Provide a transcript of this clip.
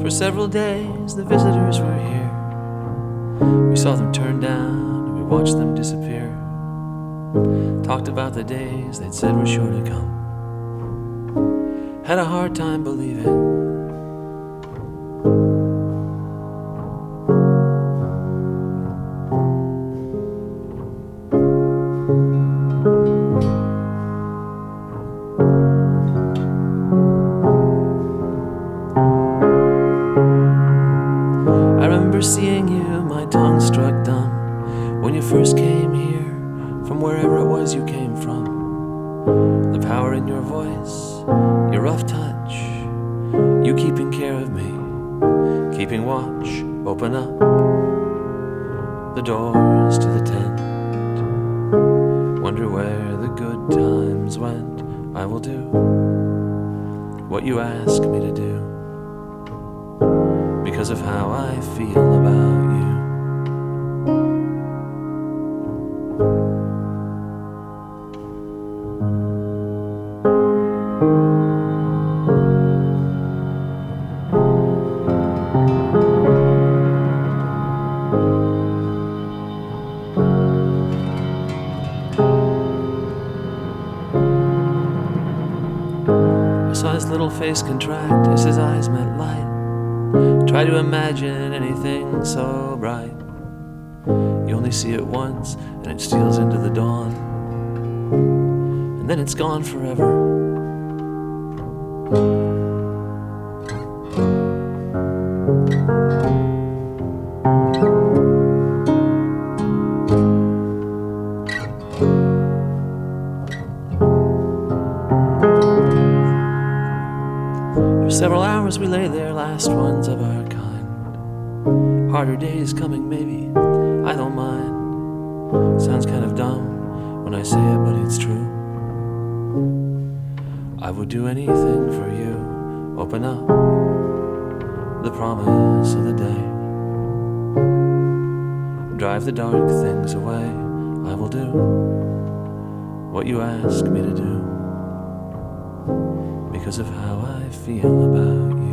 For several days the visitors were here. We saw them turn down and we watched them disappear. Talked about the days they'd said were sure to come. Had a hard time believing. I remember seeing you, my tongue struck dumb, when you first came here, from wherever it was you came from. The power in your voice, your rough touch, you keeping care of me, keeping watch, open up the doors to the tent. Wonder where the good times went. I will do what you ask me to do, because of how I feel about you. I saw his little face contract as his eyes met light. Try to imagine anything so bright. You only see it once and it steals into the dawn, and then it's gone forever. For several hours we lay there, last ones of our kind. Harder days coming, maybe, I don't mind. Sounds kind of dumb when I say it, but it's true. I would do anything for you. Open up the promise of the day. Drive the dark things away. I will do what you ask me to do, because of how I feel about you.